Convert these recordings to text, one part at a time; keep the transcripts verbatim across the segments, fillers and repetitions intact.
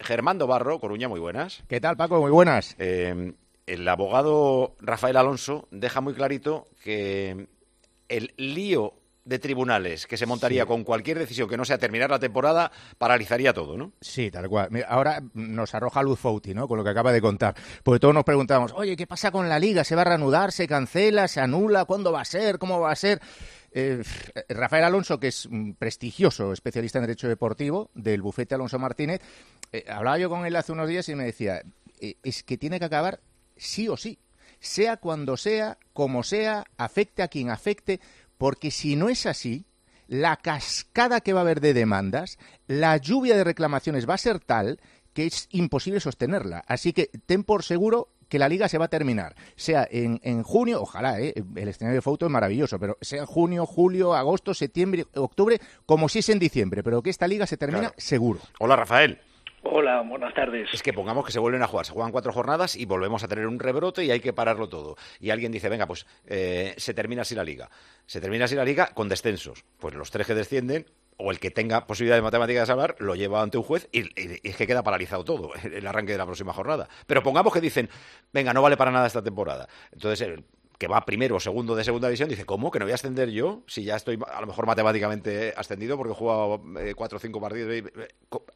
Germán Dobarro, Coruña, muy buenas. ¿Qué tal, Paco? Muy buenas. Eh, el abogado Rafael Alonso deja muy clarito que el lío de tribunales que se montaría sí. con cualquier decisión que no sea terminar la temporada paralizaría todo, ¿no? Sí, tal cual. Mira, ahora nos arroja luz Fouti, ¿no? Con lo que acaba de contar. Porque todos nos preguntábamos, oye, ¿qué pasa con la Liga? ¿Se va a reanudar? ¿Se cancela? ¿Se anula? ¿Cuándo va a ser? ¿Cómo va a ser? Eh, Rafael Alonso, que es un prestigioso especialista en Derecho Deportivo del bufete Alonso Martínez, eh, hablaba yo con él hace unos días y me decía, eh, es que tiene que acabar sí o sí. Sea cuando sea, como sea, afecte a quien afecte, porque si no es así, la cascada que va a haber de demandas, la lluvia de reclamaciones va a ser tal que es imposible sostenerla. Así que ten por seguro que la Liga se va a terminar, sea en, en junio, ojalá, ¿eh? El escenario de Fouto es maravilloso, pero sea en junio, julio, agosto, septiembre, octubre, como si es en diciembre, pero que esta Liga se termina claro. seguro. Hola, Rafael. Hola, buenas tardes. Es que pongamos que se vuelven a jugar, se juegan cuatro jornadas y volvemos a tener un rebrote y hay que pararlo todo. Y alguien dice, venga, pues eh, se termina así la Liga. Se termina así la Liga con descensos. Pues los tres que descienden, o el que tenga posibilidad de matemática de salvar, lo lleva ante un juez y, y, y es que queda paralizado todo, el arranque de la próxima jornada. Pero pongamos que dicen, venga, no vale para nada esta temporada. Entonces, el que va primero o segundo de segunda división dice, ¿cómo? ¿Que no voy a ascender yo? Si ya estoy a lo mejor matemáticamente ascendido porque he jugado eh, cuatro o cinco partidos y, eh,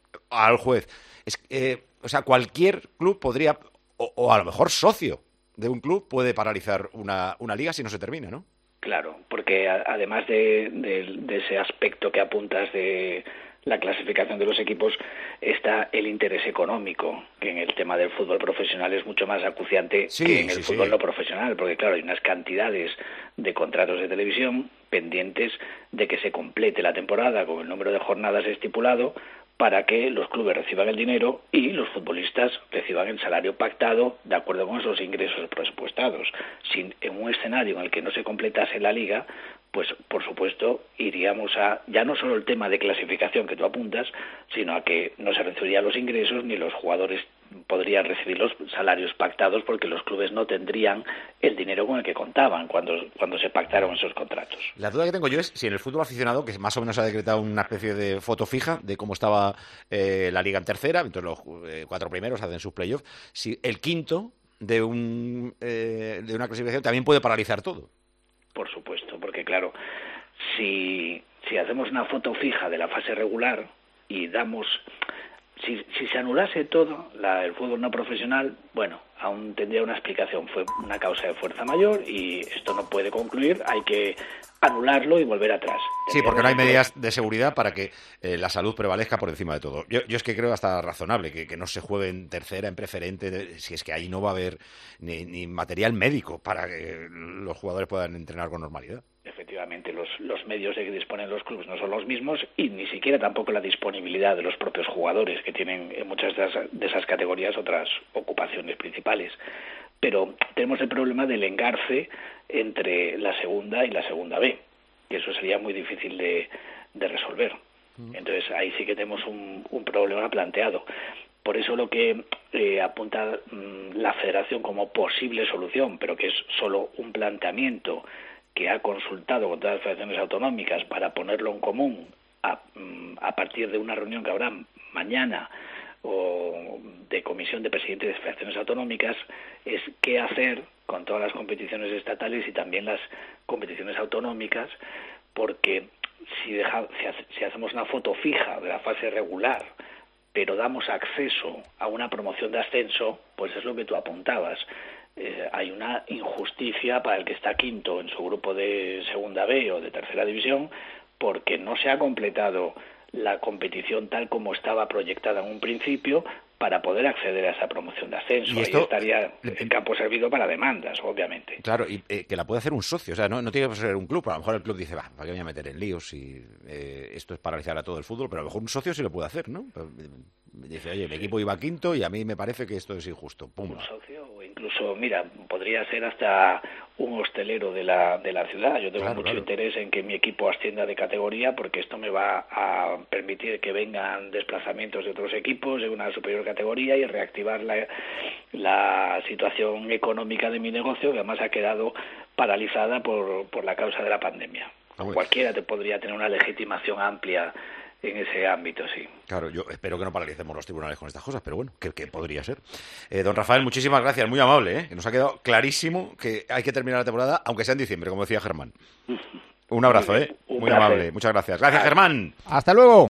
al juez. Es, eh, o sea, cualquier club podría, o, o a lo mejor socio de un club puede paralizar una, una liga si no se termina, ¿no? Claro, porque a, además de, de, de ese aspecto que apuntas de la clasificación de los equipos, está el interés económico, que en el tema del fútbol profesional es mucho más acuciante sí, que en el sí, fútbol sí. no profesional, porque claro, hay unas cantidades de contratos de televisión pendientes de que se complete la temporada con el número de jornadas estipulado para que los clubes reciban el dinero y los futbolistas reciban el salario pactado de acuerdo con esos ingresos presupuestados. Si en un escenario en el que no se completase la liga, pues por supuesto iríamos a, ya no solo el tema de clasificación que tú apuntas, sino a que no se recibirían los ingresos ni los jugadores podrían recibir los salarios pactados porque los clubes no tendrían el dinero con el que contaban cuando, cuando se pactaron esos contratos. La duda que tengo yo es si en el fútbol aficionado, que más o menos ha decretado una especie de foto fija de cómo estaba eh, la liga en tercera, entonces los eh, cuatro primeros hacen sus playoffs, si el quinto de, un, eh, de una clasificación también puede paralizar todo. Por supuesto, porque claro, si, si hacemos una foto fija de la fase regular y damos... Si, si se anulase todo, la, el fútbol no profesional, bueno, aún tendría una explicación. Fue una causa de fuerza mayor y esto no puede concluir, hay que anularlo y volver atrás. Sí, porque no hay medidas de seguridad para que eh, la salud prevalezca por encima de todo. Yo, yo es que creo hasta razonable que, que no se juegue en tercera, en preferente, de, si es que ahí no va a haber ni, ni material médico para que los jugadores puedan entrenar con normalidad. Efectivamente, los, los medios de que disponen los clubes no son los mismos y ni siquiera tampoco la disponibilidad de los propios jugadores que tienen en muchas de esas, de esas categorías otras ocupaciones principales. Pero tenemos el problema del engarce entre la segunda y la segunda B, que eso sería muy difícil de, de resolver. Entonces ahí sí que tenemos un, un problema planteado. Por eso lo que eh, apunta mmm, la Federación como posible solución, pero que es solo un planteamiento que ha consultado con todas las federaciones autonómicas para ponerlo en común a, a partir de una reunión que habrá mañana o de comisión de presidentes de federaciones autonómicas, es qué hacer con todas las competiciones estatales y también las competiciones autonómicas, porque si, deja, si, si hacemos una foto fija de la fase regular, pero damos acceso a una promoción de ascenso, pues es lo que tú apuntabas. Eh, hay una injusticia para el que está quinto en su grupo de segunda B o de tercera división porque no se ha completado la competición tal como estaba proyectada en un principio para poder acceder a esa promoción de ascenso. ¿Y esto, ahí estaría el campo servido para demandas, obviamente. Claro, y eh, que la puede hacer un socio, o sea, no, no tiene que ser un club. A lo mejor el club dice, va, ¿para qué me voy a meter en líos si eh, esto es paralizar a todo el fútbol? Pero a lo mejor un socio sí lo puede hacer, ¿no? Dice, oye, mi equipo iba quinto y a mí me parece que esto es injusto. Pum. Un socio o incluso, mira, podría ser hasta un hostelero de la de la ciudad. Yo tengo claro, mucho claro. interés en que mi equipo ascienda de categoría porque esto me va a permitir que vengan desplazamientos de otros equipos de una superior categoría y reactivar la, la situación económica de mi negocio, que además ha quedado paralizada por, por la causa de la pandemia. Ah, Cualquiera te podría tener una legitimación amplia en ese ámbito, sí. Claro, yo espero que no paralicemos los tribunales con estas cosas, pero bueno, que, que podría ser. Eh, don Rafael, muchísimas gracias, muy amable, ¿eh? Que nos ha quedado clarísimo que hay que terminar la temporada, aunque sea en diciembre, como decía Germán. Un abrazo, ¿eh? Un muy placer. amable, muchas gracias. Gracias, Germán. Hasta luego.